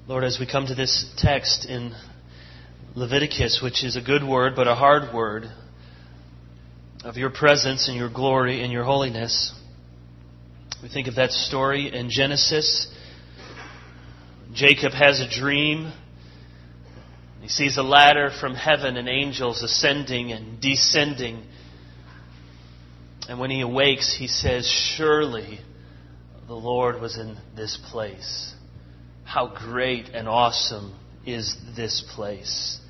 Lord, as we come to this text in Leviticus, which is a good word but a hard word, of your presence and your glory and your holiness, we think of that story in Genesis. Jacob has a dream. He sees a ladder from heaven and angels ascending and descending. And when he awakes, he says, "Surely the Lord was in this place. How great and awesome is this place."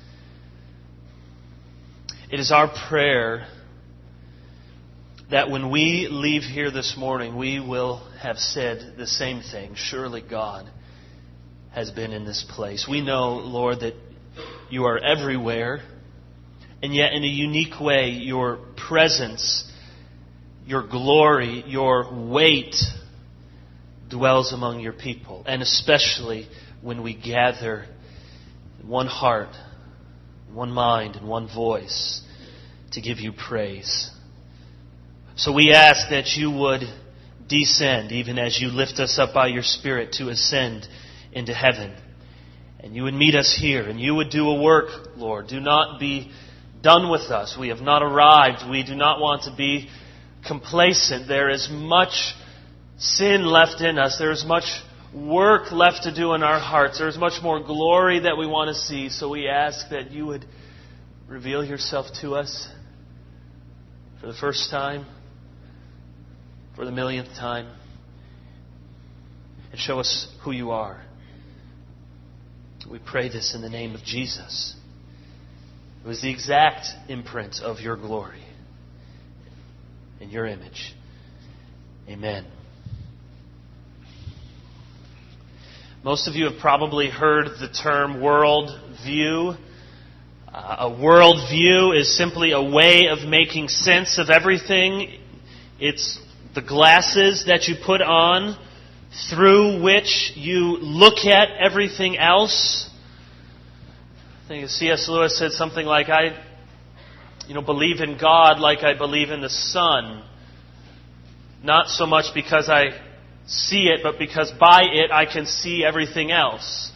It is our prayer that when we leave here this morning, we will have said the same thing. Surely God has been in this place. We know, Lord, that you are everywhere, and yet in a unique way, your presence, your glory, your weight dwells among your people, and especially when we gather in one heart, one mind, and one voice to give you praise. So we ask that you would descend, even as you lift us up by your Spirit to ascend into heaven. And you would meet us here, and you would do a work, Lord. Do not be done with us. We have not arrived. We do not want to be complacent. There is much sin left in us. There is much work left to do in our hearts. There is much more glory that we want to see. So we ask that you would reveal yourself to us for the first time, for the millionth time, and show us who you are. We pray this in the name of Jesus. It was the exact imprint of your glory in your image. Amen. Most of you have probably heard the term world view. A world view is simply a way of making sense of everything. It's the glasses that you put on through which you look at everything else. I think C.S. Lewis said something like, I believe in God like I believe in the sun. Not so much because I see it, but because by it I can see everything else.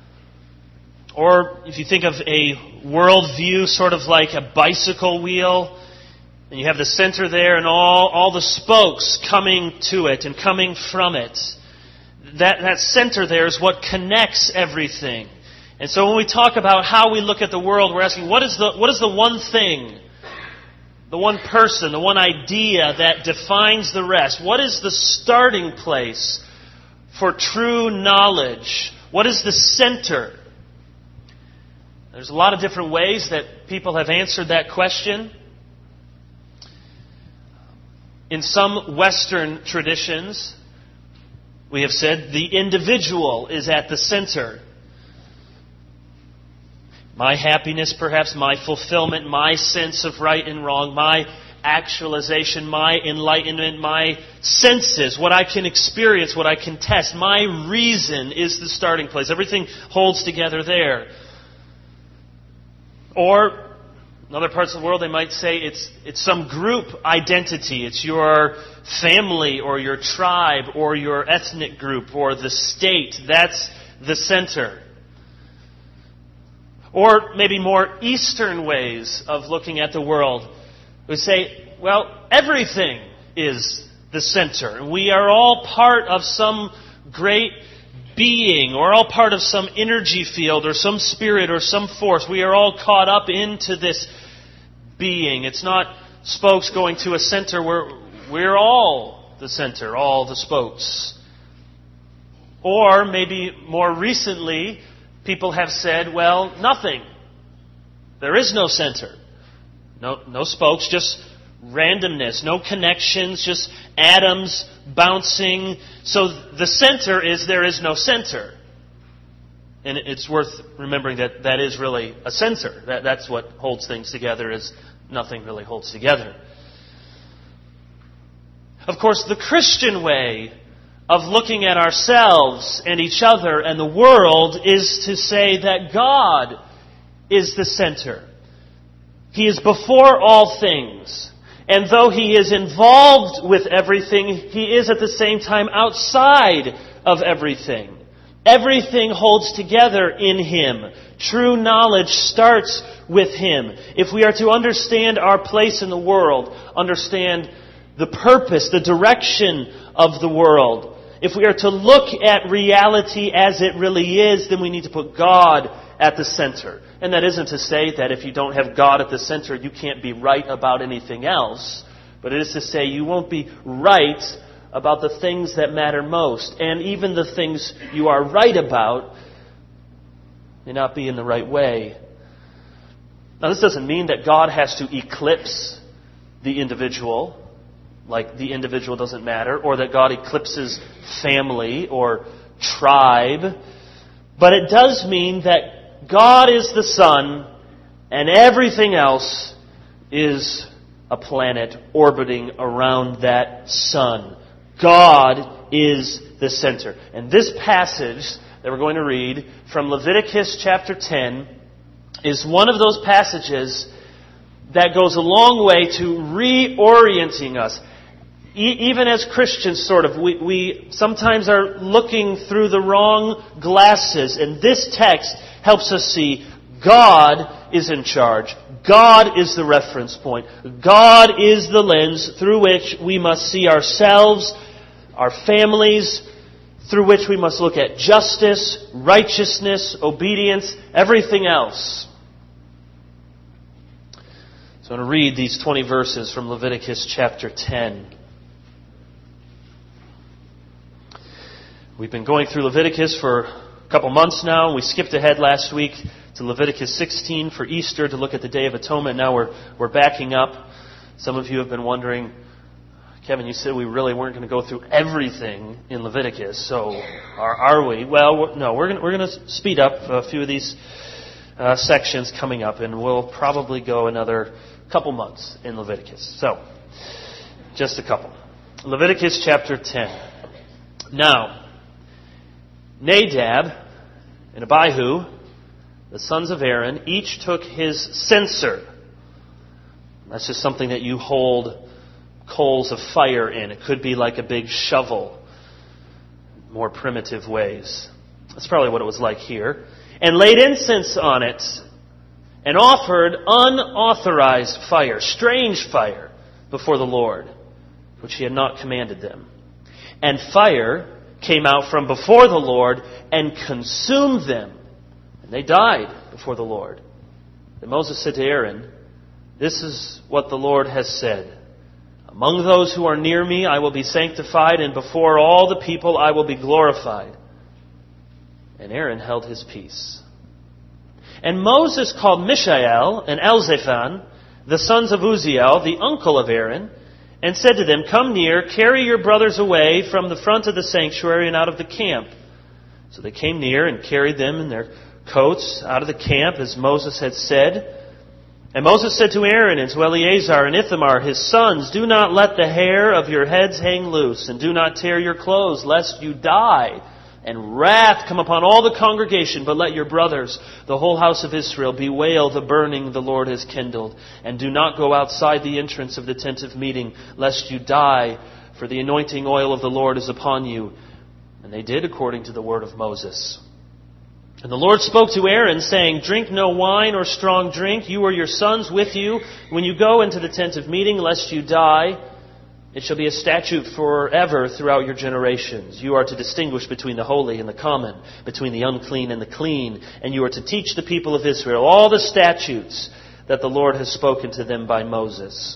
Or if you think of a worldview sort of like a bicycle wheel, and you have the center there and all the spokes coming to it and coming from it. That center there is what connects everything. And so when we talk about how we look at the world, we're asking, what is the one thing, the one person, the one idea that defines the rest? What is the starting place for true knowledge? What is the center? There's a lot of different ways that people have answered that question. In some Western traditions, we have said the individual is at the center. My happiness, perhaps, my fulfillment, my sense of right and wrong, my actualization, my enlightenment, my senses, what I can experience, what I can test, my reason is the starting place. Everything holds together there. Or in other parts of the world, they might say it's some group identity. It's your family or your tribe or your ethnic group or the state. That's the center. Or maybe more Eastern ways of looking at the world. We say, well, everything is the center. And we are all part of some great being, or all part of some energy field, or some spirit, or some force. We are all caught up into this being. It's not spokes going to a center. We're all the center, all the spokes. Or maybe more recently, people have said, well, nothing. There is no center. No spokes, just randomness, no connections, just atoms bouncing. So the center is there is no center. And it's worth remembering that is really a center. That's what holds things together, is nothing really holds together. Of course, the Christian way of looking at ourselves and each other and the world is to say that God is the center. He is before all things. And though He is involved with everything, He is at the same time outside of everything. Everything holds together in Him. True knowledge starts with Him. If we are to understand our place in the world, understand the purpose, the direction of the world, if we are to look at reality as it really is, then we need to put God at the center. And that isn't to say that if you don't have God at the center, you can't be right about anything else. But it is to say you won't be right about the things that matter most. And even the things you are right about may not be in the right way. Now, this doesn't mean that God has to eclipse the individual, like the individual doesn't matter, or that God eclipses family or tribe. But it does mean that God is the sun and everything else is a planet orbiting around that sun. God is the center. And this passage that we're going to read from Leviticus chapter 10 is one of those passages that goes a long way to reorienting us. Even as Christians, we sometimes are looking through the wrong glasses. And this text helps us see God is in charge. God is the reference point. God is the lens through which we must see ourselves, our families, through which we must look at justice, righteousness, obedience, everything else. So I'm going to read these 20 verses from Leviticus chapter 10. We've been going through Leviticus for a couple months now. We skipped ahead last week to Leviticus 16 for Easter to look at the Day of Atonement. Now we're backing up. Some of you have been wondering, Kevin, you said we really weren't going to go through everything in Leviticus, so are we? Well, no, we're going to speed up a few of these sections coming up, and we'll probably go another couple months in Leviticus. So, just a couple. Leviticus chapter 10. Now, Nadab and Abihu, the sons of Aaron, each took his censer. That's just something that you hold coals of fire in. It could be like a big shovel. More primitive ways. That's probably what it was like here. And laid incense on it and offered unauthorized fire, strange fire, before the Lord, which He had not commanded them. And fire came out from before the Lord and consumed them. And they died before the Lord. Then Moses said to Aaron, "This is what the Lord has said. Among those who are near me I will be sanctified, and before all the people I will be glorified." And Aaron held his peace. And Moses called Mishael and Elzaphan, the sons of Uzziel, the uncle of Aaron, and said to them, "Come near, carry your brothers away from the front of the sanctuary and out of the camp." So they came near and carried them in their coats out of the camp, as Moses had said. And Moses said to Aaron and to Eleazar and Ithamar, his sons, "Do not let the hair of your heads hang loose, and do not tear your clothes, lest you die, and wrath come upon all the congregation. But let your brothers, the whole house of Israel, bewail the burning the Lord has kindled. And do not go outside the entrance of the tent of meeting, lest you die, for the anointing oil of the Lord is upon you." And they did according to the word of Moses. And the Lord spoke to Aaron, saying, "Drink no wine or strong drink, you or your sons with you, when you go into the tent of meeting, lest you die. It shall be a statute forever throughout your generations. You are to distinguish between the holy and the common, between the unclean and the clean, and you are to teach the people of Israel all the statutes that the Lord has spoken to them by Moses."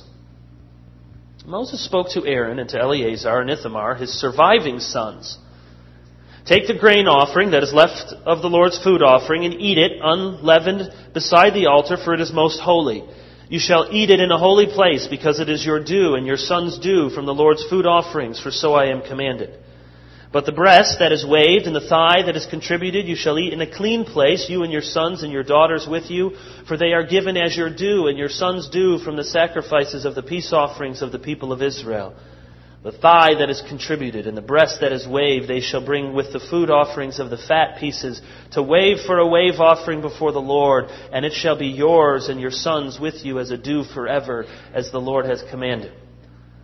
Moses spoke to Aaron and to Eleazar and Ithamar, his surviving sons. "Take the grain offering that is left of the Lord's food offering and eat it unleavened beside the altar, for it is most holy. You shall eat it in a holy place, because it is your due and your son's due from the Lord's food offerings, for so I am commanded. But the breast that is waved and the thigh that is contributed you shall eat in a clean place, you and your sons and your daughters with you, for they are given as your due and your son's due from the sacrifices of the peace offerings of the people of Israel. The thigh that is contributed and the breast that is waved they shall bring with the food offerings of the fat pieces to wave for a wave offering before the Lord, and it shall be yours and your sons with you as a due forever, as the Lord has commanded."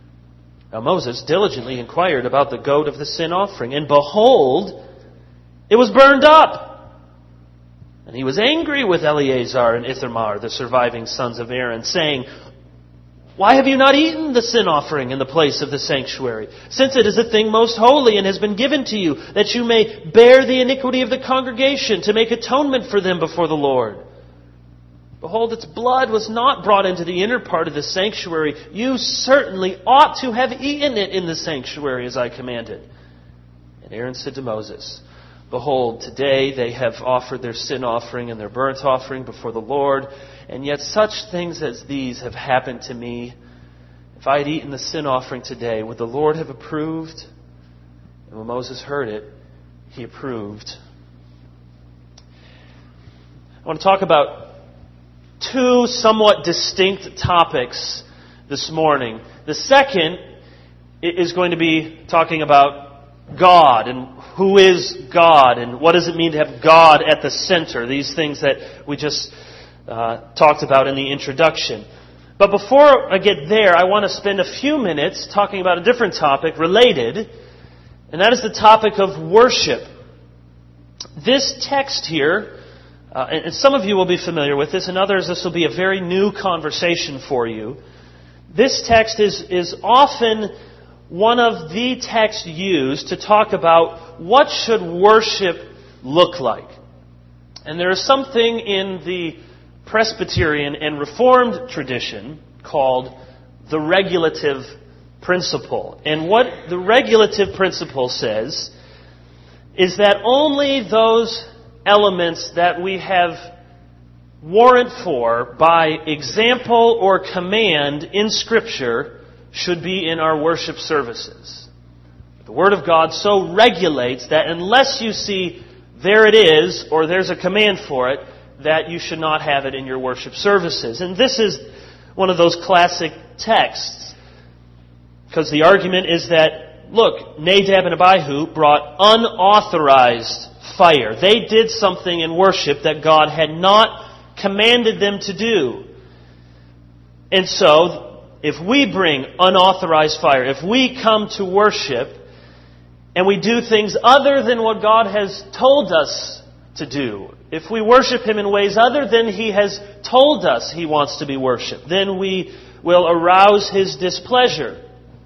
Now Moses diligently inquired about the goat of the sin offering, and behold, it was burned up. And he was angry with Eleazar and Ithamar, the surviving sons of Aaron, saying, "Why have you not eaten the sin offering in the place of the sanctuary, since it is a thing most holy and has been given to you, that you may bear the iniquity of the congregation, to make atonement for them before the Lord? Behold, its blood was not brought into the inner part of the sanctuary. You certainly ought to have eaten it in the sanctuary as I commanded." And Aaron said to Moses, "Behold, today they have offered their sin offering and their burnt offering before the Lord, and yet such things as these have happened to me. If I had eaten the sin offering today, would the Lord have approved?" And when Moses heard it, he approved. I want to talk about two somewhat distinct topics this morning. The second is going to be talking about God and who is God and what does it mean to have God at the center. These things that we just talked about in the introduction. But before I get there, I want to spend a few minutes talking about a different topic related, and that is the topic of worship. This text here, and some of you will be familiar with this, and others this will be a very new conversation for you. This text is often one of the texts used to talk about what should worship look like. And there is something in the Presbyterian and Reformed tradition called the regulative principle. And what the regulative principle says is that only those elements that we have warrant for by example or command in Scripture should be in our worship services. The Word of God so regulates that unless you see there it is or there's a command for it, that you should not have it in your worship services. And this is one of those classic texts, because the argument is that, look, Nadab and Abihu brought unauthorized fire. They did something in worship that God had not commanded them to do. And so, if we bring unauthorized fire, if we come to worship and we do things other than what God has told us to do, if we worship Him in ways other than He has told us He wants to be worshipped, then we will arouse His displeasure.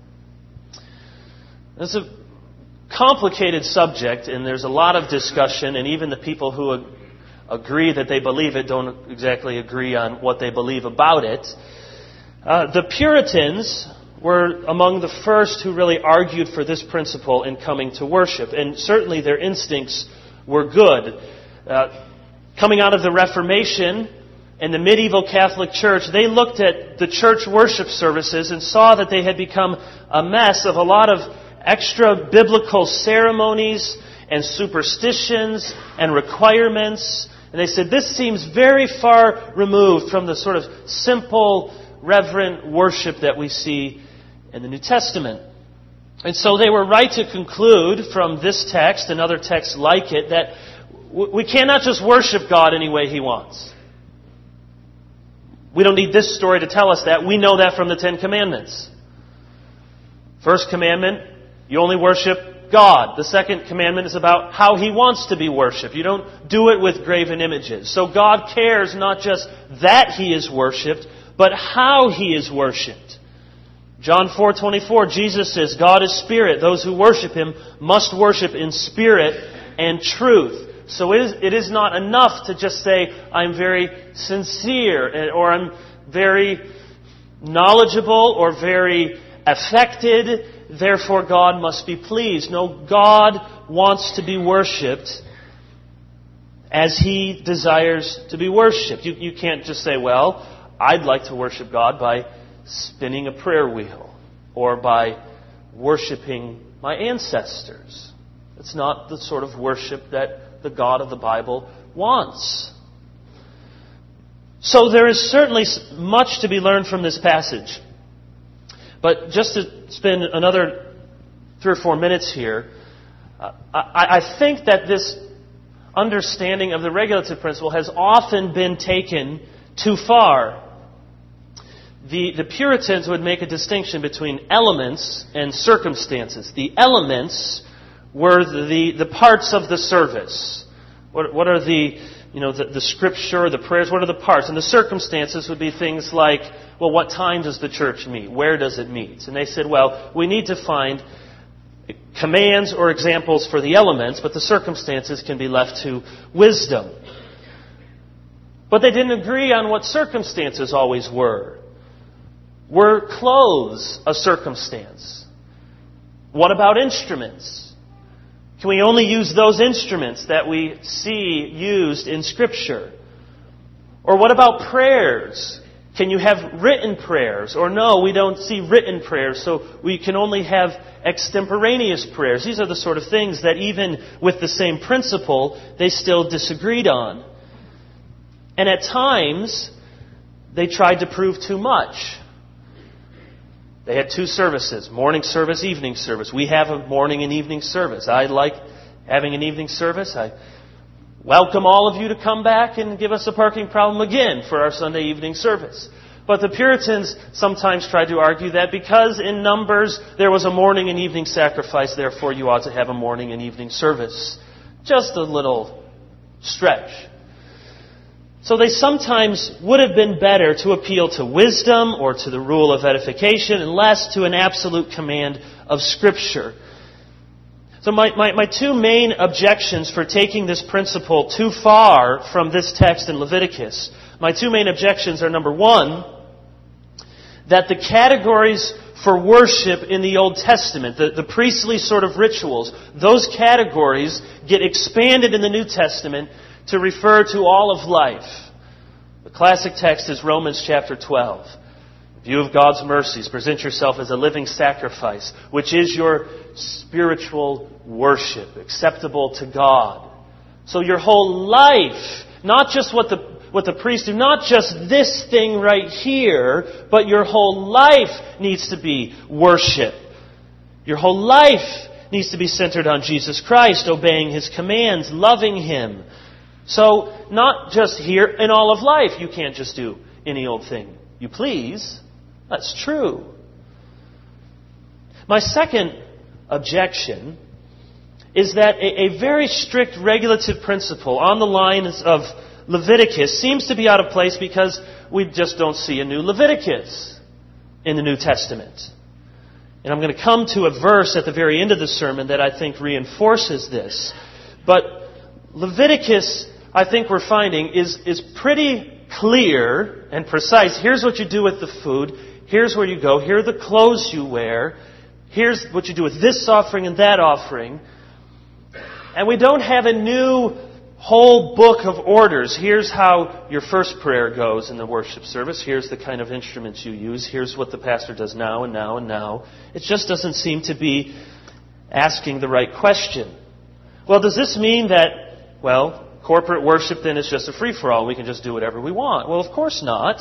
It's a complicated subject, and there's a lot of discussion, and even the people who agree that they believe it don't exactly agree on what they believe about it. The Puritans were among the first who really argued for this principle in coming to worship, and certainly their instincts were good. Coming out of the Reformation and the medieval Catholic Church, they looked at the church worship services and saw that they had become a mess of a lot of extra biblical ceremonies and superstitions and requirements. And they said, this seems very far removed from the sort of simple, reverent worship that we see in the New Testament. And so they were right to conclude from this text and other texts like it that we cannot just worship God any way He wants. We don't need this story to tell us that. We know that from the Ten Commandments. First commandment, you only worship God. The second commandment is about how He wants to be worshipped. You don't do it with graven images. So God cares not just that He is worshipped, but how He is worshipped. John 4:24, Jesus says, God is spirit. Those who worship Him must worship in spirit and truth. So it is not enough to just say, I'm very sincere, or I'm very knowledgeable, or very affected, therefore God must be pleased. No, God wants to be worshipped as He desires to be worshipped. You can't just say, well, I'd like to worship God by spinning a prayer wheel, or by worshiping my ancestors. It's not the sort of worship that the God of the Bible wants. So there is certainly much to be learned from this passage. But just to spend another 3 or 4 minutes here, I think that this understanding of the regulative principle has often been taken too far. The Puritans would make a distinction between elements and circumstances. The elements were the parts of the service. What are the scripture, the prayers, what are the parts? And the circumstances would be things like, well, what time does the church meet? Where does it meet? And they said, well, we need to find commands or examples for the elements, but the circumstances can be left to wisdom. But they didn't agree on what circumstances always were. Were clothes a circumstance? What about instruments? Can we only use those instruments that we see used in Scripture? Or what about prayers? Can you have written prayers? Or no, we don't see written prayers, so we can only have extemporaneous prayers. These are the sort of things that even with the same principle, they still disagreed on. And at times, they tried to prove too much. They had 2 services, morning service, evening service. We have a morning and evening service. I like having an evening service. I welcome all of you to come back and give us a parking problem again for our Sunday evening service. But the Puritans sometimes tried to argue that because in Numbers there was a morning and evening sacrifice, therefore you ought to have a morning and evening service. Just a little stretch. So they sometimes would have been better to appeal to wisdom or to the rule of edification and less to an absolute command of Scripture. So my 2 main objections for taking this principle too far from this text in Leviticus, my 2 main objections are, number 1, that the categories for worship in the Old Testament, the priestly sort of rituals, those categories get expanded in the New Testament to refer to all of life. The classic text is Romans chapter 12. In view of God's mercies, present yourself as a living sacrifice, which is your spiritual worship, acceptable to God. So your whole life, not just what the priests do, not just this thing right here, but your whole life needs to be worship. Your whole life needs to be centered on Jesus Christ, obeying His commands, loving Him. So, not just here, in all of life, you can't just do any old thing you please. That's true. My second objection is that a very strict regulative principle on the lines of Leviticus seems to be out of place because we just don't see a new Leviticus in the New Testament. And I'm going to come to a verse at the very end of the sermon that I think reinforces this. But Leviticus, I think we're finding, is pretty clear and precise. Here's what you do with the food. Here's where you go. Here are the clothes you wear. Here's what you do with this offering and that offering. And we don't have a new whole book of orders. Here's how your first prayer goes in the worship service. Here's the kind of instruments you use. Here's what the pastor does now and now and now. It just doesn't seem to be asking the right question. Well, does this mean that, corporate worship then is just a free-for-all? We can just do whatever we want? Well, of course not.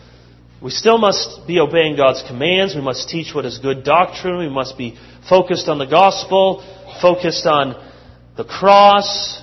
We still must be obeying God's commands. We must teach what is good doctrine. We must be focused on the gospel, focused on the cross.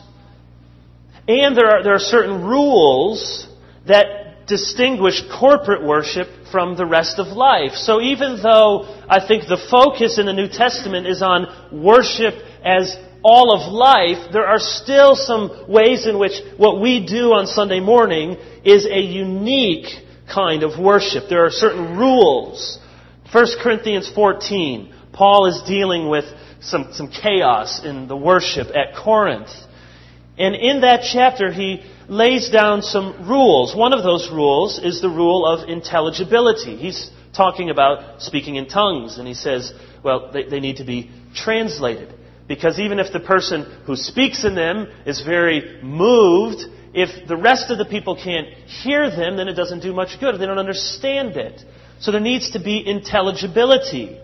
And there are certain rules that distinguish corporate worship from the rest of life. So even though I think the focus in the New Testament is on worship as all of life, there are still some ways in which what we do on Sunday morning is a unique kind of worship. There are certain rules. 1 Corinthians 14, Paul is dealing with some chaos in the worship at Corinth. And in that chapter, he lays down some rules. One of those rules is the rule of intelligibility. He's talking about speaking in tongues, and he says, they need to be translated. Because even if the person who speaks in them is very moved, if the rest of the people can't hear them, then it doesn't do much good. They don't understand it. So there needs to be intelligibility.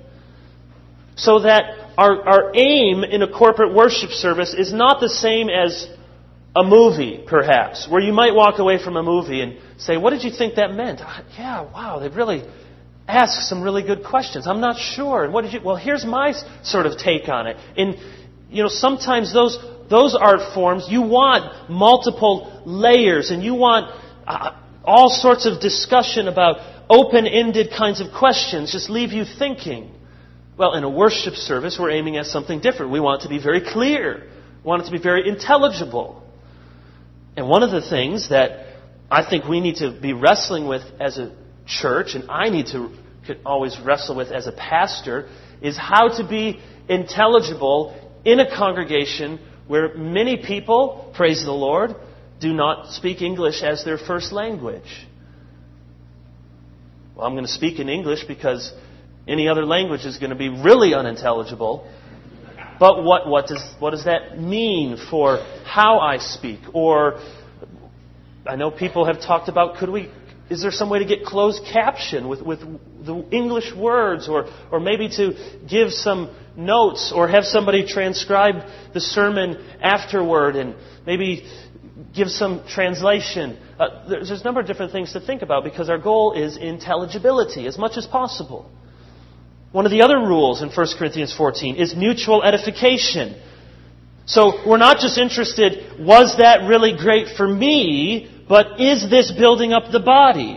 So that our aim in a corporate worship service is not the same as a movie, perhaps, where you might walk away from a movie and say, what did you think that meant? Yeah, wow, they really asked some really good questions. I'm not sure. And what did you? Well, here's my sort of take on it. And, sometimes those art forms, you want multiple layers and you want all sorts of discussion about open-ended kinds of questions. Just leave you thinking. Well, in a worship service, we're aiming at something different. We want it to be very clear. We want it to be very intelligible. And one of the things that I think we need to be wrestling with as a church, and I need to always wrestle with as a pastor, is how to be intelligible in a congregation where many people, praise the Lord, do not speak English as their first language. Well, I'm going to speak in English because any other language is going to be really unintelligible. But what does that mean for how I speak? Or I know people have talked about, is there some way to get closed caption with the English words, or maybe to give some notes, or have somebody transcribe the sermon afterward and maybe give some translation. There's a number of different things to think about because our goal is intelligibility as much as possible. One of the other rules in 1 Corinthians 14 is mutual edification. So we're not just interested, was that really great for me, but is this building up the body?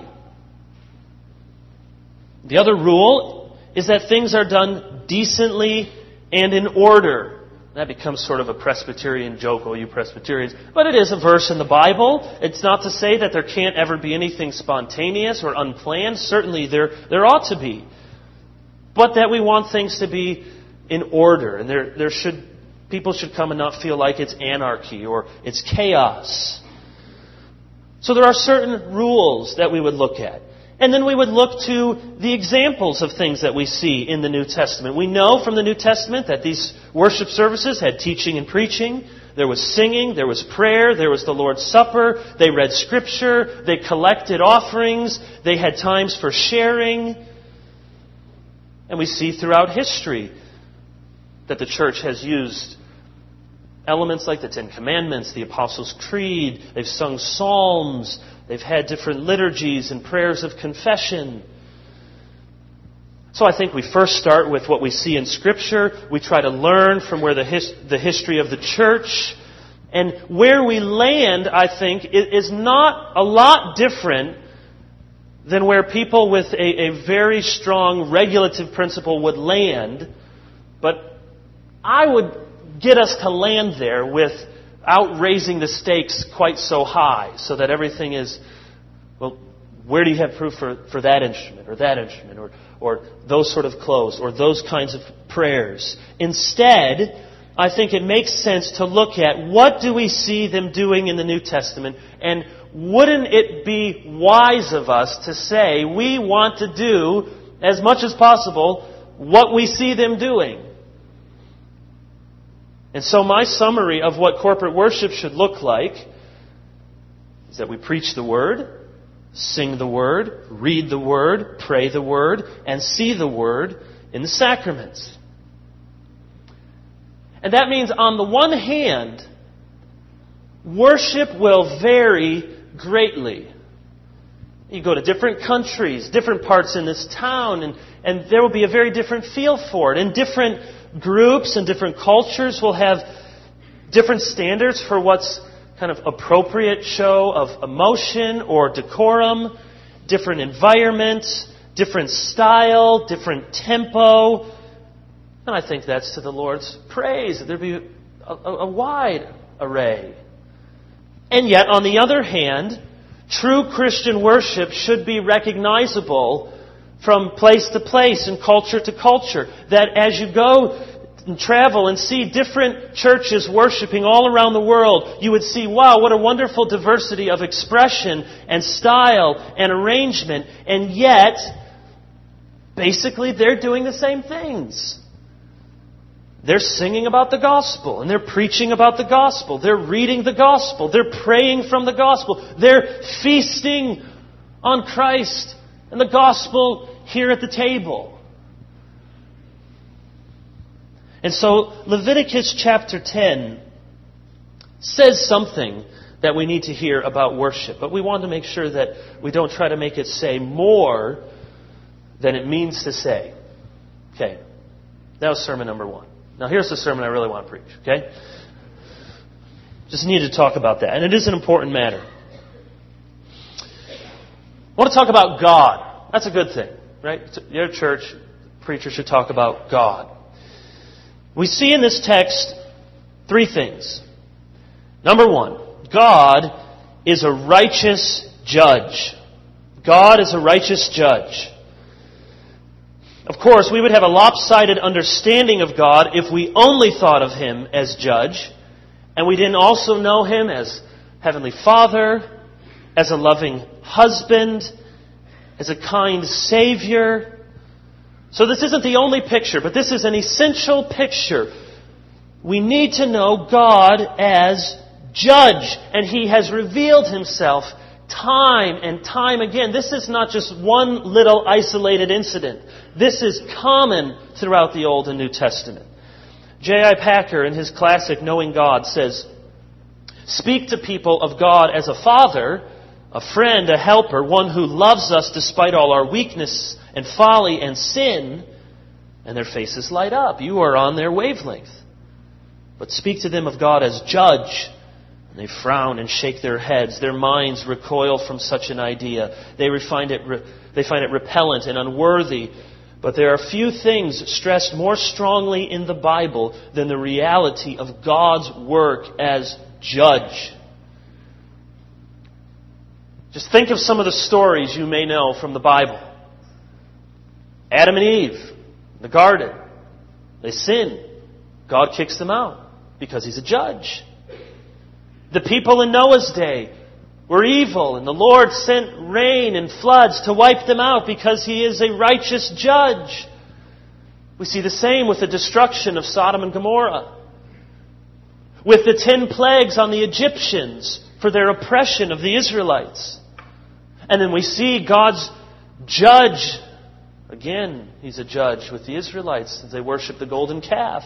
The other rule is that things are done decently and in order. That becomes sort of a Presbyterian joke, oh you Presbyterians. But it is a verse in the Bible. It's not to say that there can't ever be anything spontaneous or unplanned. Certainly there ought to be. But that we want things to be in order. And people should come and not feel like it's anarchy or it's chaos. So there are certain rules that we would look at. And then we would look to the examples of things that we see in the New Testament. We know from the New Testament that these worship services had teaching and preaching. There was singing, there was prayer, there was the Lord's Supper. They read Scripture, they collected offerings, they had times for sharing. And we see throughout history that the church has used elements like the Ten Commandments, the Apostles' Creed. They've sung psalms. They've had different liturgies and prayers of confession. So I think we first start with what we see in Scripture. We try to learn from where the history of the church. And where we land, I think, is not a lot different than where people with a very strong regulative principle would land. But I would get us to land there without raising the stakes quite so high, so that everything is, well, where do you have proof for that instrument, or those sort of clothes, or those kinds of prayers? Instead, I think it makes sense to look at what do we see them doing in the New Testament, and wouldn't it be wise of us to say we want to do, as much as possible, what we see them doing? And so my summary of what corporate worship should look like is that we preach the Word, sing the Word, read the Word, pray the Word, and see the Word in the sacraments. And that means, on the one hand, worship will vary greatly. You go to different countries, different parts in this town, and there will be a very different feel for it. And different groups and different cultures will have different standards for what's kind of appropriate show of emotion or decorum, different environment, different style, different tempo. And I think that's to the Lord's praise, that there be a wide array. And yet, on the other hand, true Christian worship should be recognizable from place to place and culture to culture. That as you go and travel and see different churches worshiping all around the world, you would see, wow, what a wonderful diversity of expression and style and arrangement. And yet, basically, they're doing the same things. They're singing about the gospel, and they're preaching about the gospel. They're reading the gospel. They're praying from the gospel. They're feasting on Christ and the gospel here at the table. And so Leviticus chapter 10 says something that we need to hear about worship. But we want to make sure that we don't try to make it say more than it means to say. Okay, that was sermon number 1. Now here's the sermon I really want to preach, okay? Just need to talk about that. And it is an important matter. I want to talk about God. That's a good thing, right? Your church, preacher should talk about God. We see in this text three things. Number one, God is a righteous judge. God is a righteous judge. Of course, we would have a lopsided understanding of God if we only thought of Him as judge, and we didn't also know Him as Heavenly Father, as a loving husband, as a kind Savior. So this isn't the only picture, but this is an essential picture. We need to know God as judge, and He has revealed Himself time and time again. This is not just one little isolated incident. This is common throughout the Old and New Testament. J.I. Packer, in his classic Knowing God, says, "Speak to people of God as a father, a friend, a helper, one who loves us despite all our weakness and folly and sin, and their faces light up. You are on their wavelength. But speak to them of God as judge, and they frown and shake their heads. Their minds recoil from such an idea. They find it repellent and unworthy. But there are few things stressed more strongly in the Bible than the reality of God's work as judge." Just think of some of the stories you may know from the Bible. Adam and Eve, in the garden, they sin. God kicks them out because He's a judge. The people in Noah's day were evil, and the Lord sent rain and floods to wipe them out because He is a righteous judge. We see the same with the destruction of Sodom and Gomorrah, with the 10 plagues on the Egyptians for their oppression of the Israelites. And then we see God's judge. Again, He's a judge with the Israelites as they worship the golden calf.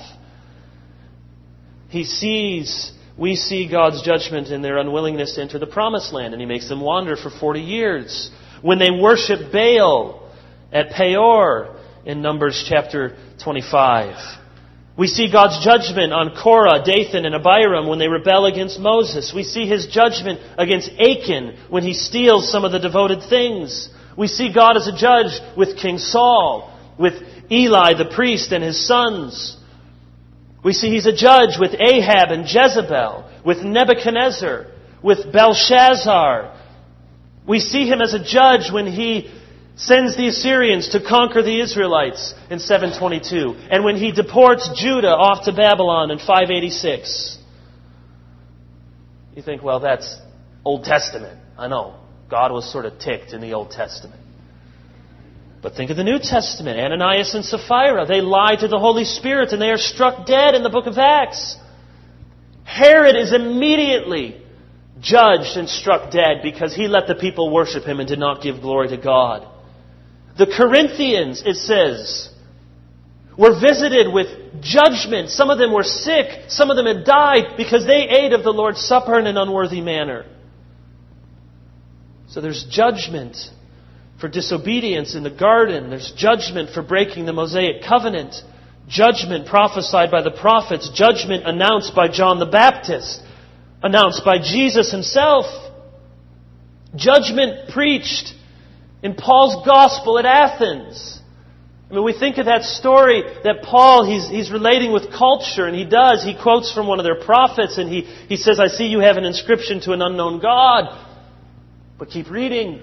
We see God's judgment in their unwillingness to enter the promised land, and He makes them wander for 40 years. When they worship Baal at Peor in Numbers chapter 25. We see God's judgment on Korah, Dathan, and Abiram when they rebel against Moses. We see His judgment against Achan when he steals some of the devoted things. We see God as a judge with King Saul, with Eli the priest and his sons. We see He's a judge with Ahab and Jezebel, with Nebuchadnezzar, with Belshazzar. We see Him as a judge when He sends the Assyrians to conquer the Israelites in 722, and when He deports Judah off to Babylon in 586. You think, well, that's Old Testament. I know. God was sort of ticked in the Old Testament. But think of the New Testament. Ananias and Sapphira, they lie to the Holy Spirit and they are struck dead in the book of Acts. Herod is immediately judged and struck dead because he let the people worship him and did not give glory to God. The Corinthians, it says, were visited with judgment. Some of them were sick. Some of them had died because they ate of the Lord's Supper in an unworthy manner. So there's judgment for disobedience in the garden. There's judgment for breaking the Mosaic covenant. Judgment prophesied by the prophets. Judgment announced by John the Baptist. Announced by Jesus Himself. Judgment preached in Paul's gospel at Athens. I mean, we think of that story that Paul, he's relating with culture, and he quotes from one of their prophets, and he says, "I see you have an inscription to an unknown God." But keep reading.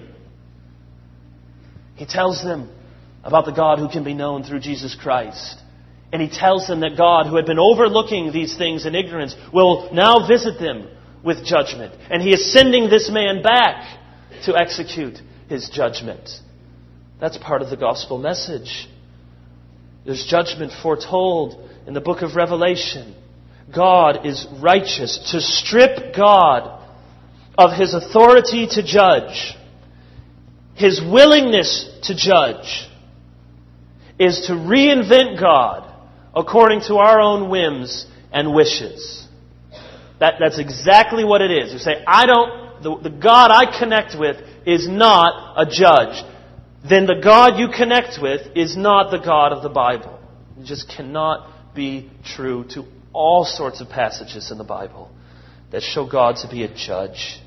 He tells them about the God who can be known through Jesus Christ. And he tells them that God, who had been overlooking these things in ignorance, will now visit them with judgment. And He is sending this man back to execute His judgment. That's part of the gospel message. There's judgment foretold in the book of Revelation. God is righteous. To strip God of His authority to judge, His willingness to judge, is to reinvent God according to our own whims and wishes. That's exactly what it is. You say, the God I connect with is not a judge. Then the God you connect with is not the God of the Bible. It just cannot be true to all sorts of passages in the Bible that show God to be a judge.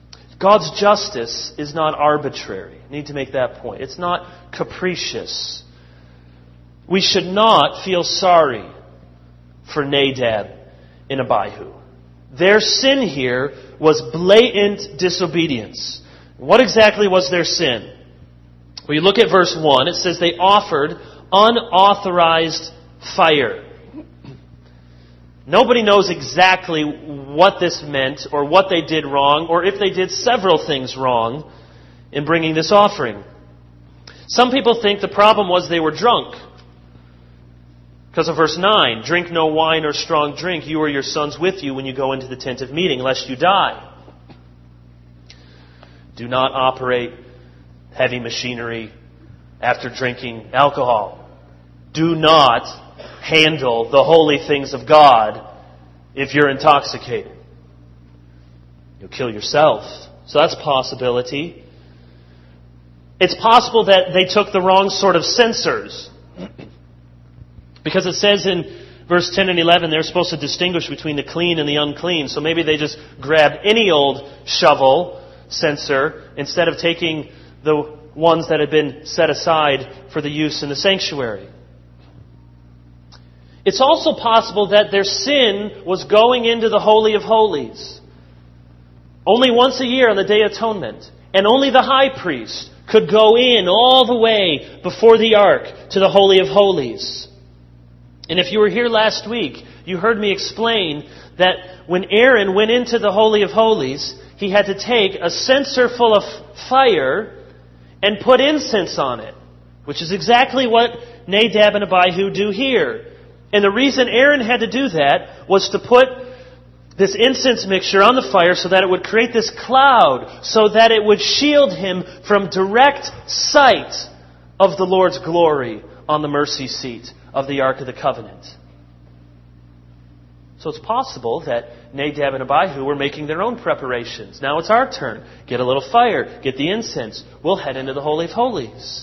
God's justice is not arbitrary. I need to make that point. It's not capricious. we should not feel sorry for Nadab and Abihu. Their sin here was blatant disobedience. What exactly was their sin? Well, you look at verse 1. It says they offered unauthorized fire. Nobody knows exactly what this meant or what they did wrong or if they did several things wrong in bringing this offering. Some people think the problem was they were drunk. Because of verse 9, drink no wine or strong drink, you or your sons with you when you go into the tent of meeting, lest you die. Do not operate heavy machinery after drinking alcohol. Do not handle the holy things of God if you're intoxicated. You'll kill yourself. So that's a possibility. It's possible that they took the wrong sort of censers. Because it says in verse 10 and 11, they're supposed to distinguish between the clean and the unclean. So maybe they just grabbed any old shovel censer instead of taking the ones that had been set aside for the use in the sanctuary. It's also possible that their sin was going into the Holy of Holies. Only once a year on the Day of Atonement. And only the high priest could go in all the way before the ark to the Holy of Holies. And if you were here last week, you heard me explain that when Aaron went into the Holy of Holies, he had to take a censer full of fire and put incense on it, which is exactly what Nadab and Abihu do here. And the reason Aaron had to do that was to put this incense mixture on the fire so that it would create this cloud, so that it would shield him from direct sight of the Lord's glory on the mercy seat of the Ark of the Covenant. So it's possible that Nadab and Abihu were making their own preparations. Now it's our turn. Get a little fire. Get the incense. We'll head into the Holy of Holies.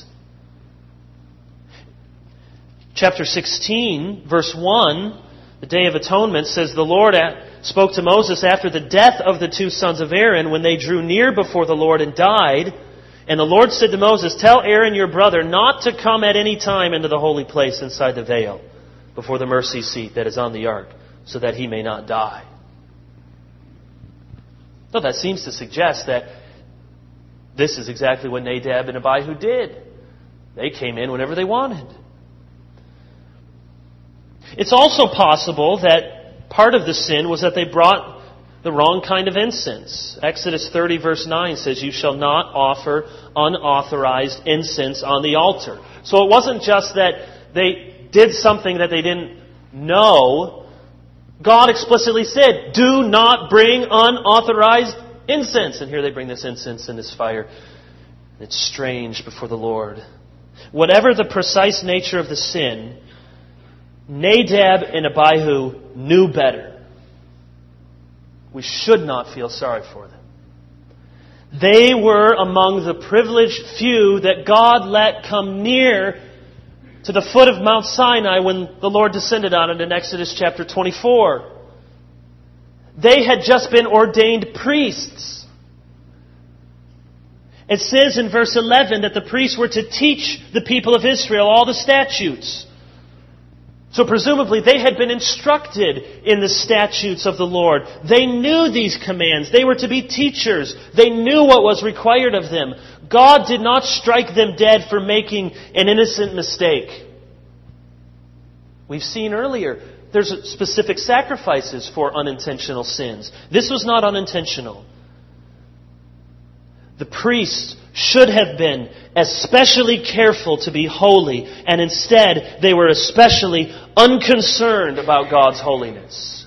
Chapter 16, verse 1, the Day of Atonement, says, the Lord spoke to Moses after the death of the two sons of Aaron when they drew near before the Lord and died. And the Lord said to Moses, tell Aaron your brother not to come at any time into the holy place inside the veil before the mercy seat that is on the ark, so that he may not die. So that seems to suggest that this is exactly what Nadab and Abihu did. They came in whenever they wanted. It's also possible that part of the sin was that they brought the wrong kind of incense. Exodus 30 verse 9 says, you shall not offer unauthorized incense on the altar. So it wasn't just that they did something that they didn't know. God explicitly said, do not bring unauthorized incense. And here they bring this incense and this fire. It's strange before the Lord. Whatever the precise nature of the sin, Nadab and Abihu knew better. We should not feel sorry for them. They were among the privileged few that God let come near to the foot of Mount Sinai when the Lord descended on it in Exodus chapter 24. They had just been ordained priests. It says in verse 11 that the priests were to teach the people of Israel all the statutes. So presumably they had been instructed in the statutes of the Lord. They knew these commands. They were to be teachers. They knew what was required of them. God did not strike them dead for making an innocent mistake. We've seen earlier, there's specific sacrifices for unintentional sins. This was not unintentional. The priests should have been especially careful to be holy, and instead they were especially unconcerned about God's holiness.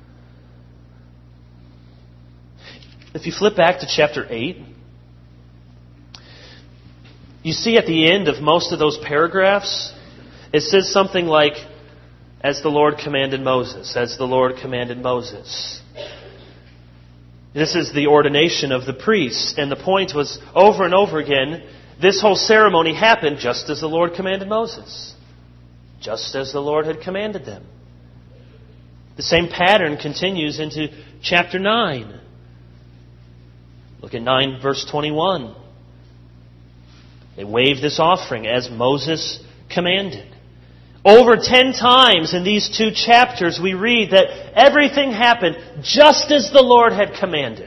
If you flip back to chapter 8, you see at the end of most of those paragraphs, it says something like, as the Lord commanded Moses, as the Lord commanded Moses. This is the ordination of the priests. And the point was, over and over again, this whole ceremony happened just as the Lord commanded Moses. Just as the Lord had commanded them. The same pattern continues into chapter 9. Look at 9 verse 21. They waved this offering as Moses commanded. Over 10 times in these 2 chapters we read that everything happened just as the Lord had commanded.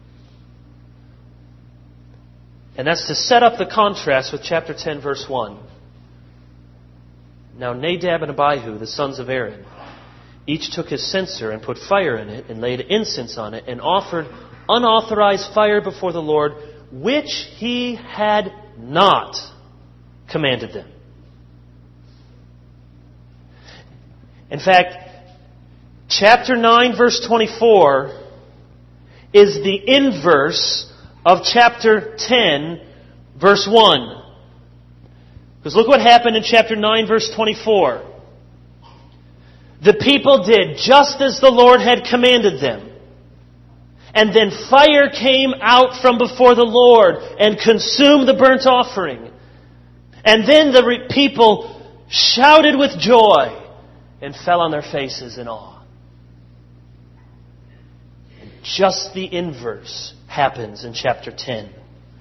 And that's to set up the contrast with chapter 10, verse 1. Now Nadab and Abihu, the sons of Aaron, each took his censer and put fire in it and laid incense on it and offered unauthorized fire before the Lord, which He had not commanded them. In fact, chapter 9, verse 24 is the inverse of chapter 10, verse 1. Because look what happened in chapter 9, verse 24. The people did just as the Lord had commanded them. And then fire came out from before the Lord and consumed the burnt offering. And then the people shouted with joy and fell on their faces in awe. And just the inverse happens in chapter 10.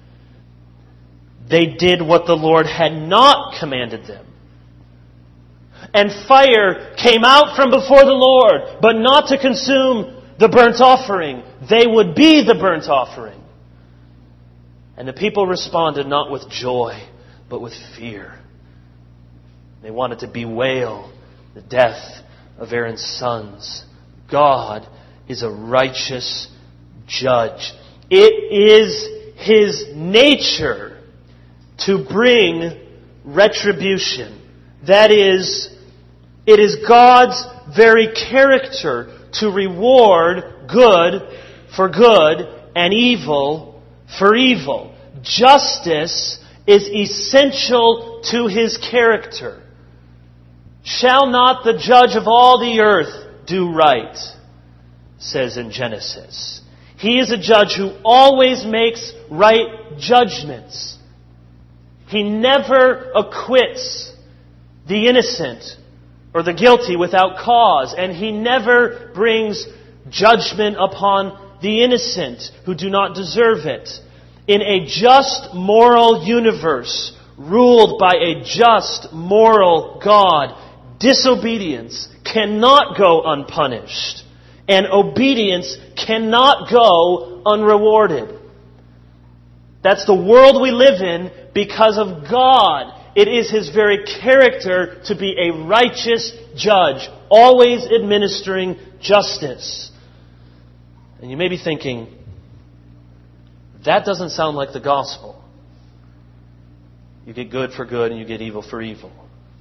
They did what the Lord had not commanded them. And fire came out from before the Lord, but not to consume the burnt offering. They would be the burnt offering. And the people responded not with joy, but with fear. They wanted to bewail the death of Aaron's sons. God is a righteous judge. It is His nature to bring retribution. That is, it is God's very character to reward good for good and evil for evil. Justice is essential to His character. Shall not the judge of all the earth do right? Says in Genesis. He is a judge who always makes right judgments. He never acquits the innocent or the guilty without cause. And He never brings judgment upon the innocent who do not deserve it. In a just moral universe ruled by a just moral God, disobedience cannot go unpunished. And obedience cannot go unrewarded. That's the world we live in because of God. It is His very character to be a righteous judge, always administering justice. And you may be thinking, that doesn't sound like the gospel. You get good for good and you get evil for evil.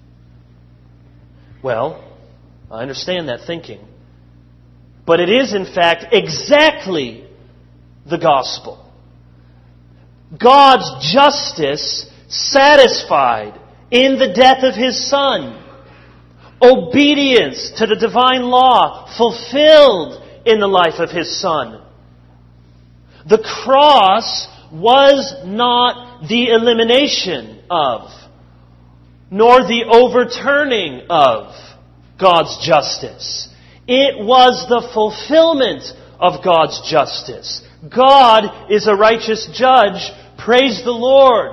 Well, I understand that thinking. But it is, in fact, exactly the gospel. God's justice satisfied in the death of His Son. Obedience to the divine law fulfilled in the life of His Son. The cross was not the elimination of, nor the overturning of God's justice. It was the fulfillment of God's justice. God is a righteous judge. Praise the Lord.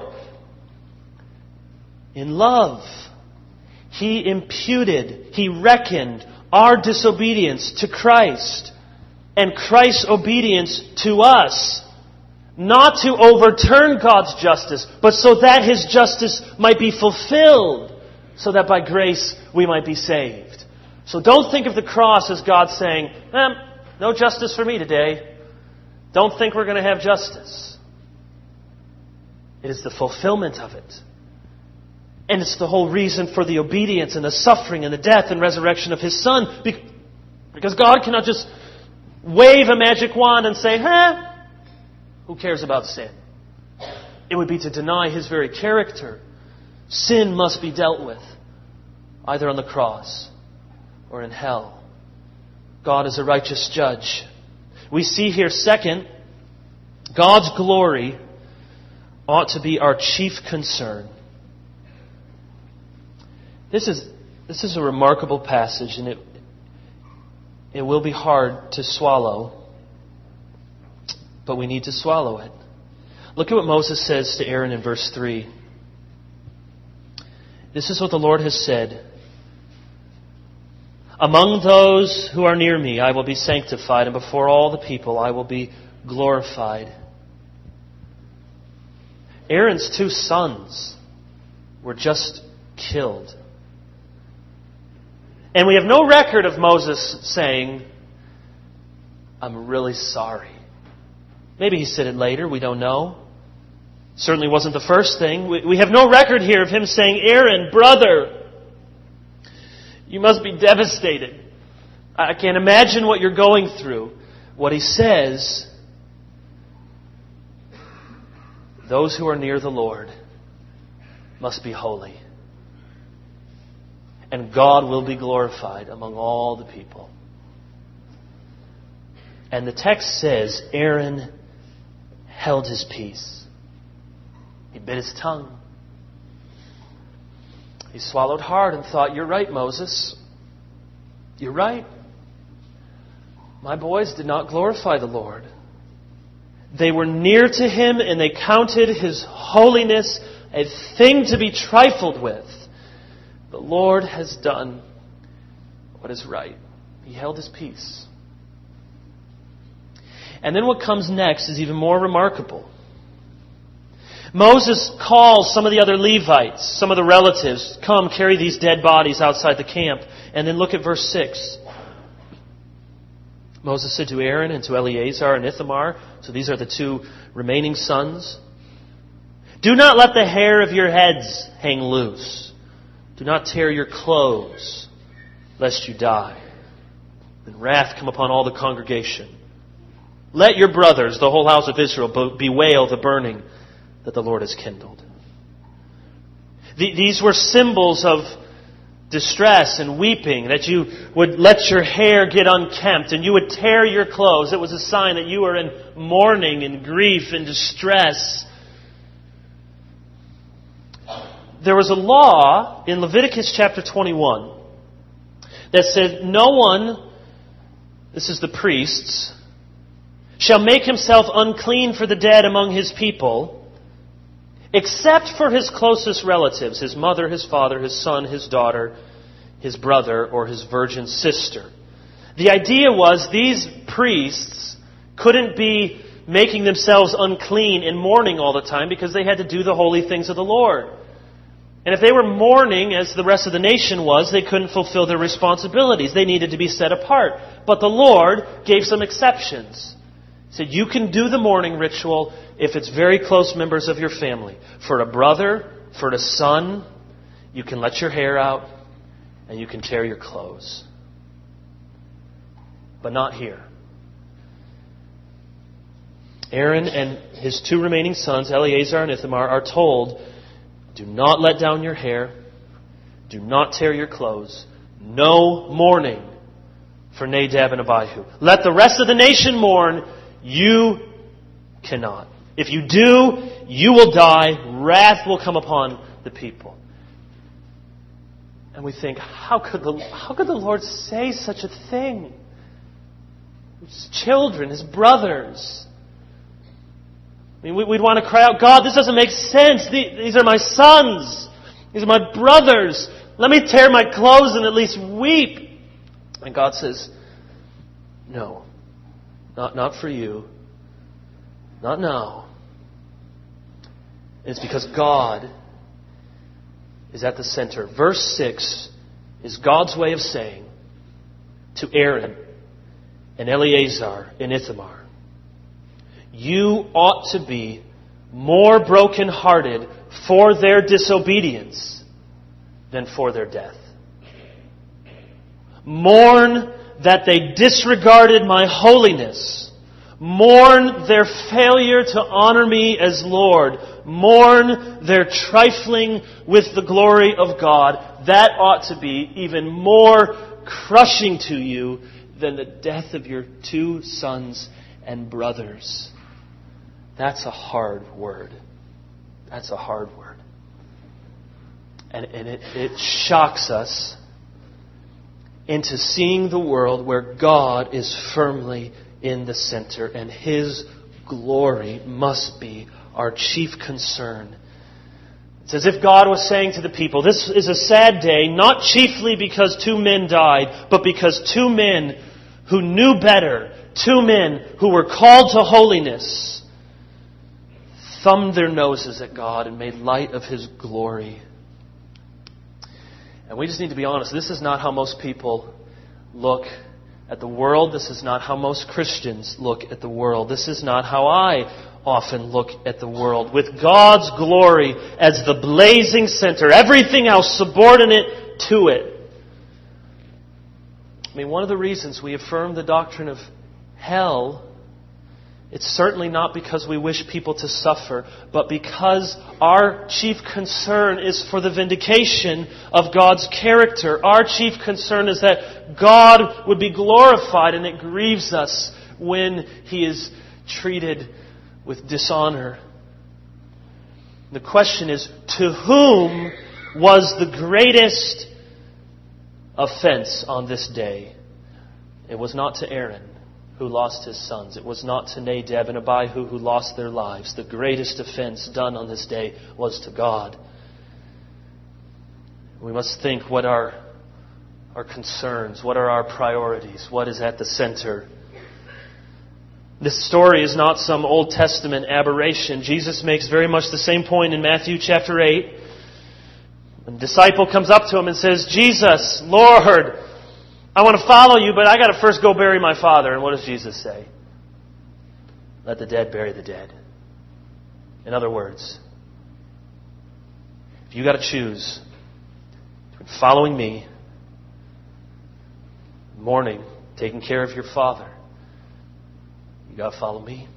In love, He imputed, He reckoned our disobedience to Christ and Christ's obedience to us. Not to overturn God's justice, but so that His justice might be fulfilled, so that by grace we might be saved. So don't think of the cross as God saying, no justice for me today. Don't think we're going to have justice. It is the fulfillment of it. And it's the whole reason for the obedience and the suffering and the death and resurrection of His Son. Because God cannot just wave a magic wand and say, who cares about sin? It would be to deny His very character. Sin must be dealt with, either on the cross or in hell. God is a righteous judge. We see here, second, God's glory ought to be our chief concern. This is a remarkable passage, and it will be hard to swallow, but we need to swallow it. Look at what Moses says to Aaron in verse 3. This is what the Lord has said. Among those who are near me, I will be sanctified, and before all the people, I will be glorified. Aaron's 2 sons were just killed. And we have no record of Moses saying, I'm really sorry. Maybe he said it later, we don't know. Certainly wasn't the first thing. We have no record here of him saying, Aaron, brother, you must be devastated. I can't imagine what you're going through. What he says, those who are near the Lord must be holy. And God will be glorified among all the people. And the text says, Aaron held his peace. He bit his tongue. He swallowed hard and thought, you're right, Moses. You're right. My boys did not glorify the Lord. They were near to him and they counted his holiness a thing to be trifled with. The Lord has done what is right. He held his peace. And then what comes next is even more remarkable. Moses calls some of the other Levites, some of the relatives, come carry these dead bodies outside the camp. And then look at verse 6. Moses said to Aaron and to Eleazar and Ithamar, so these are the 2 remaining sons, do not let the hair of your heads hang loose. Do not tear your clothes, lest you die. Then wrath come upon all the congregation. Let your brothers, the whole house of Israel, bewail the burning that the Lord has kindled. These were symbols of distress and weeping, that you would let your hair get unkempt and you would tear your clothes. It was a sign that you were in mourning and grief and distress. There was a law in Leviticus chapter 21 that said no one, this is the priests, shall make himself unclean for the dead among his people, except for his closest relatives, his mother, his father, his son, his daughter, his brother, or his virgin sister. The idea was these priests couldn't be making themselves unclean in mourning all the time because they had to do the holy things of the Lord. And if they were mourning, as the rest of the nation was, they couldn't fulfill their responsibilities. They needed to be set apart. But the Lord gave some exceptions. He said, you can do the mourning ritual if it's very close members of your family. For a brother, for a son, you can let your hair out and you can tear your clothes. But not here. Aaron and his 2 remaining sons, Eleazar and Ithamar, are told, do not let down your hair. Do not tear your clothes. No mourning for Nadab and Abihu. Let the rest of the nation mourn. You cannot. If you do, you will die. Wrath will come upon the people. And we think, how could the Lord say such a thing? His children, his brothers. I mean, we'd want to cry out, God, this doesn't make sense. These are my sons. These are my brothers. Let me tear my clothes and at least weep. And God says, no. Not for you. Not now. It's because God is at the center. Verse 6 is God's way of saying to Aaron and Eleazar and Ithamar, you ought to be more brokenhearted for their disobedience than for their death. Mourn that they disregarded my holiness. Mourn their failure to honor me as Lord. Mourn their trifling with the glory of God. That ought to be even more crushing to you than the death of your 2 sons and brothers. That's a hard word. That's a hard word. And it shocks us into seeing the world where God is firmly in the center and His glory must be our chief concern. It's as if God was saying to the people, this is a sad day, not chiefly because 2 men died, but because 2 men who knew better, 2 men who were called to holiness, thumbed their noses at God and made light of His glory. And we just need to be honest, this is not how most people look at the world. This is not how most Christians look at the world. This is not how I often look at the world. With God's glory as the blazing center, everything else subordinate to it. I mean, one of the reasons we affirm the doctrine of hell, it's certainly not because we wish people to suffer, but because our chief concern is for the vindication of God's character. Our chief concern is that God would be glorified, and it grieves us when He is treated with dishonor. The question is, to whom was the greatest offense on this day? It was not to Aaron, who lost his sons. It was not to Nadab and Abihu, who lost their lives. The greatest offense done on this day was to God. We must think, what are our concerns? What are our priorities? What is at the center? This story is not some Old Testament aberration. Jesus makes very much the same point in Matthew chapter 8. A disciple comes up to Him and says, Jesus, Lord, I want to follow You, but I got to first go bury my father. And what does Jesus say? Let the dead bury the dead. In other words, if you got to choose between following Me, mourning, taking care of your father, you got to follow Me.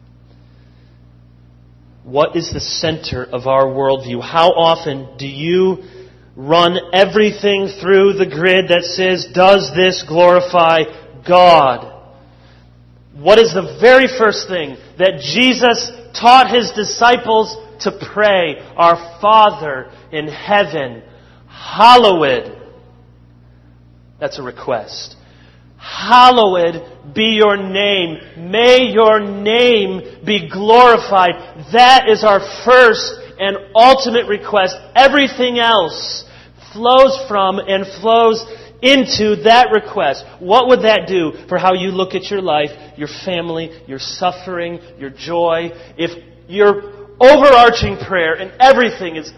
What is the center of our worldview? How often do you run everything through the grid that says, does this glorify God? What is the very first thing that Jesus taught His disciples to pray? Our Father in heaven, hallowed. That's a request. Hallowed be Your name. May Your name be glorified. That is our first and ultimate request. Everything else flows from and flows into that request. What would that do for how you look at your life, your family, your suffering, your joy? If your overarching prayer and everything is,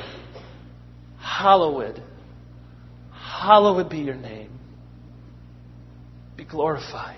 hallowed be Your name. Be glorified.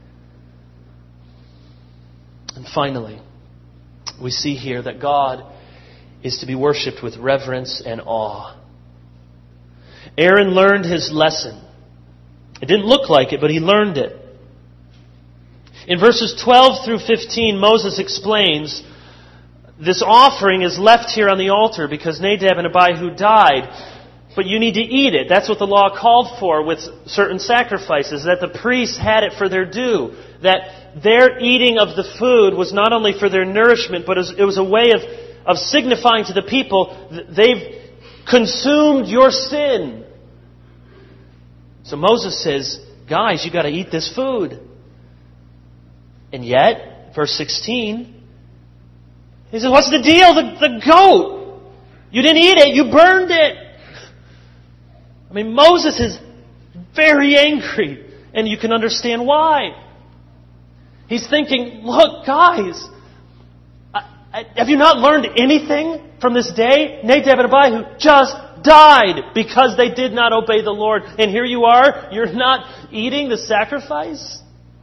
And finally, we see here that God is to be worshipped with reverence and awe. Aaron learned his lesson. It didn't look like it, but he learned it. In verses 12 through 15, Moses explains, this offering is left here on the altar because Nadab and Abihu died. But you need to eat it. That's what the law called for with certain sacrifices, that the priests had it for their due. That their eating of the food was not only for their nourishment, but it was a way of signifying to the people, they've consumed your sin. So Moses says, guys, you got to eat this food. And yet, verse 16, he says, what's the deal? The goat. You didn't eat it. You burned it. I mean, Moses is very angry, and you can understand why. He's thinking, look, guys, have you not learned anything from this day? Nadab and Abihu just died because they did not obey the Lord. And here you are, you're not eating the sacrifice?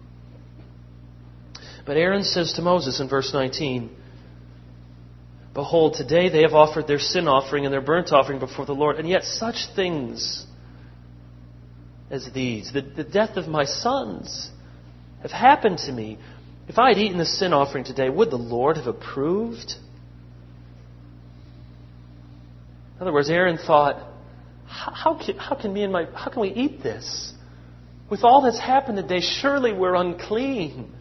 But Aaron says to Moses in verse 19, behold, today they have offered their sin offering and their burnt offering before the Lord. And yet such things as these, the death of my sons, have happened to me. If I had eaten the sin offering today, would the Lord have approved? In other words, Aaron thought, how can we eat this? With all that's happened today, surely we're unclean.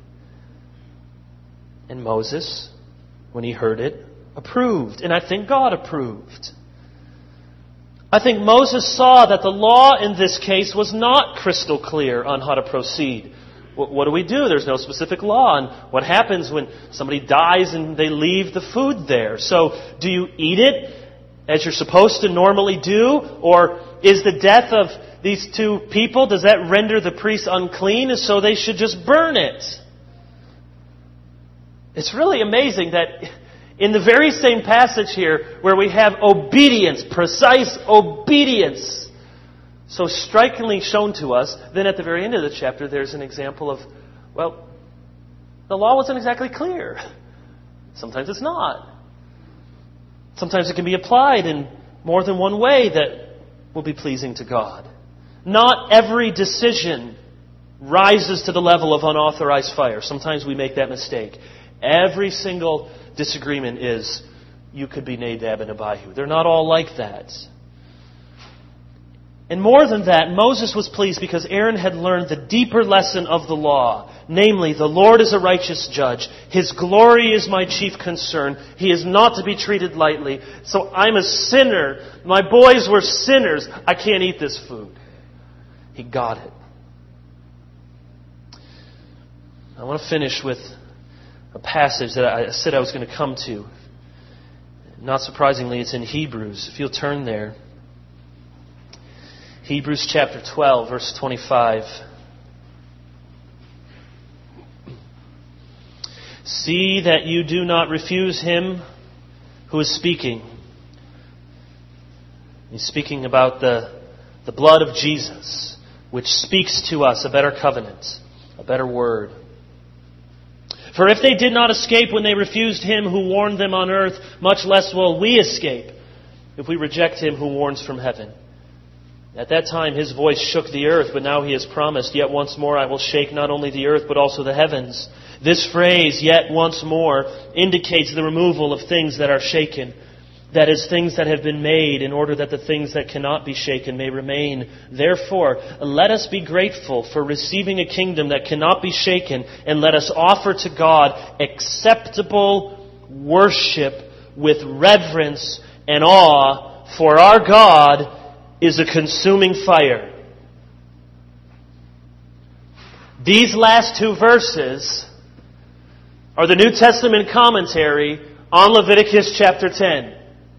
And Moses, when he heard it, approved. And I think God approved. I think Moses saw that the law in this case was not crystal clear on how to proceed. What do we do? There's no specific law on what happens when somebody dies and they leave the food there. So do you eat it as you're supposed to normally do? Or is the death of these two people, does that render the priests unclean, and so they should just burn it? It's really amazing that in the very same passage here, where we have obedience, precise obedience, so strikingly shown to us, then at the very end of the chapter there's an example of, well, the law wasn't exactly clear. Sometimes it's not. Sometimes it can be applied in more than one way that will be pleasing to God. Not every decision rises to the level of unauthorized fire. Sometimes we make that mistake. Every single disagreement is, you could be Nadab and Abihu. They're not all like that. And more than that, Moses was pleased because Aaron had learned the deeper lesson of the law. Namely, the Lord is a righteous judge. His glory is my chief concern. He is not to be treated lightly. So I'm a sinner. My boys were sinners. I can't eat this food. He got it. I want to finish with a passage that I said I was going to come to. Not surprisingly, it's in Hebrews. If you'll turn there. Hebrews chapter 12, verse 25. See that you do not refuse him who is speaking. He's speaking about the blood of Jesus, which speaks to us a better covenant, a better word. For if they did not escape when they refused him who warned them on earth, much less will we escape if we reject him who warns from heaven. At that time his voice shook the earth, but now he has promised, yet once more I will shake not only the earth but also the heavens. This phrase, yet once more, indicates the removal of things that are shaken. That is, things that have been made in order that the things that cannot be shaken may remain. Therefore, let us be grateful for receiving a kingdom that cannot be shaken, and let us offer to God acceptable worship with reverence and awe, for our God is a consuming fire. These last two verses are the New Testament commentary on Leviticus chapter 10.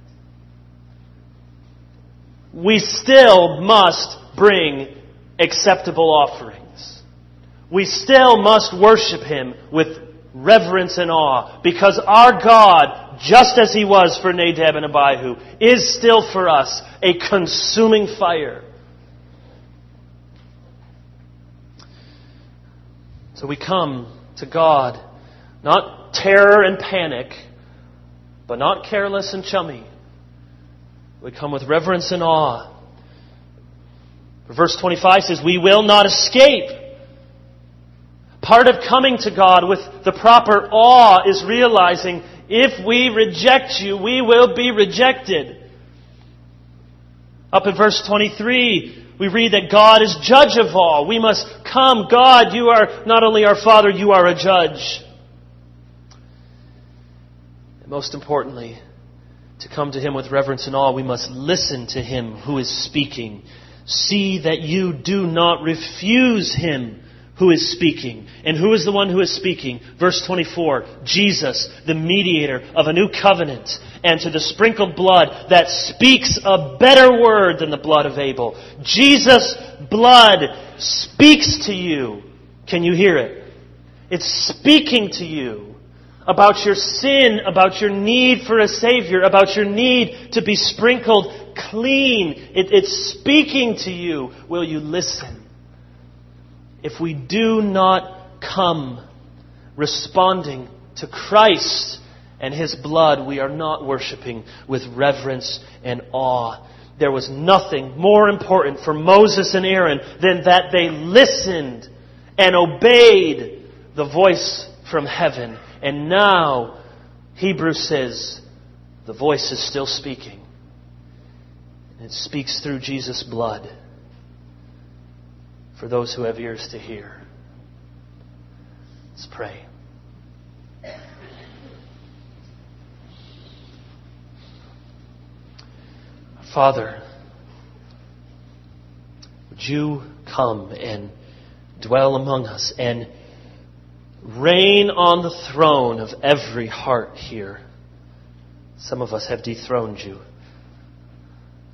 We still must bring acceptable offerings. We still must worship him with reverence and awe, because our God, just as he was for Nadab and Abihu, is still for us a consuming fire. So we come to God, not terror and panic, but not careless and chummy. We come with reverence and awe. Verse 25 says, we will not escape. Part of coming to God with the proper awe is realizing, if we reject you, we will be rejected. Up in verse 23, we read that God is judge of all. We must come. God, you are not only our Father, you are a judge. And most importantly, to come to him with reverence and awe, we must listen to him who is speaking. See that you do not refuse him who is speaking. And who is the one who is speaking? Verse 24, Jesus, the mediator of a new covenant, and to the sprinkled blood that speaks a better word than the blood of Abel. Jesus' blood speaks to you. Can you hear it? It's speaking to you about your sin, about your need for a Savior, about your need to be sprinkled clean. It's speaking to you. Will you listen? If we do not come responding to Christ and his blood, we are not worshiping with reverence and awe. There was nothing more important for Moses and Aaron than that they listened and obeyed the voice from heaven. And now, Hebrews says, the voice is still speaking. And it speaks through Jesus' blood for those who have ears to hear. Let's pray. Father, would you come and dwell among us and reign on the throne of every heart here. Some of us have dethroned you.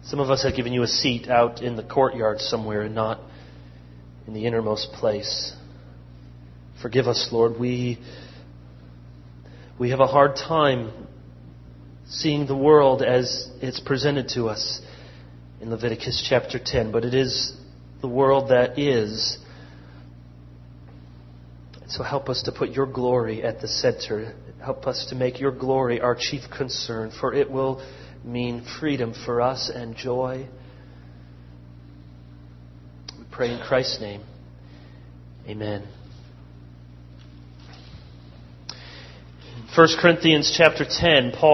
Some of us have given you a seat out in the courtyard somewhere and not in the innermost place. Forgive us, Lord. We have a hard time seeing the world as it's presented to us in Leviticus chapter 10, but it is the world that is. So help us to put your glory at the center. Help us to make your glory our chief concern, for it will mean freedom for us and joy. We pray in Christ's name. Amen. 1 Corinthians chapter 10, Paul